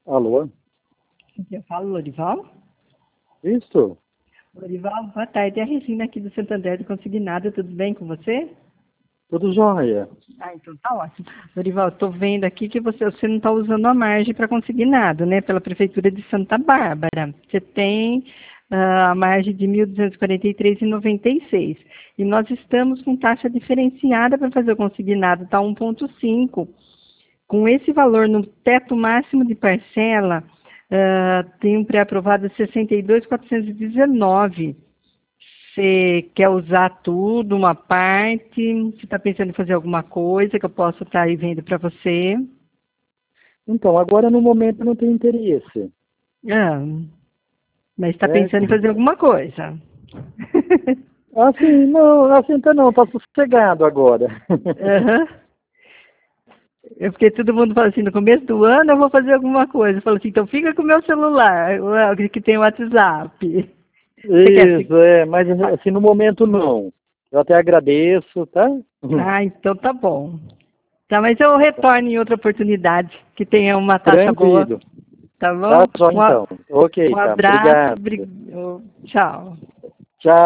Alô? Aqui eu falo, Lorival. Isso? Lorival, boa tarde. É a Regina aqui do Santander do Consignado. Tudo bem com você? Tudo jóia. Ah, então tá ótimo. Lorival, estou vendo aqui que você não está usando a margem para consignado, né? Pela Prefeitura de Santa Bárbara. Você tem a margem de R$ 1.243,96. E nós estamos com taxa diferenciada para fazer o consignado, está 1,5. Com esse valor no teto máximo de parcela, tem um pré-aprovado de 62.419. Você quer usar tudo, uma parte? Você está pensando em fazer alguma coisa que eu possa estar aí vendo para você? Então, agora no momento não tenho interesse. Ah, mas está pensando em Certo? fazer alguma coisa? Assim, não, assim tá não, tá sossegado agora. Aham. Porque todo mundo fala assim, no começo do ano eu vou fazer alguma coisa. Eu falo assim, então fica com o meu celular, que tem o WhatsApp. Você quer Isso, mas assim, no momento não. Eu até agradeço, tá? Ah, então tá bom. Tá, mas eu retorno em outra oportunidade, que tenha uma taxa boa, Tranquilo. tá Tá bom? só então. Ok, Um tá. abraço, Obrigado. tchau.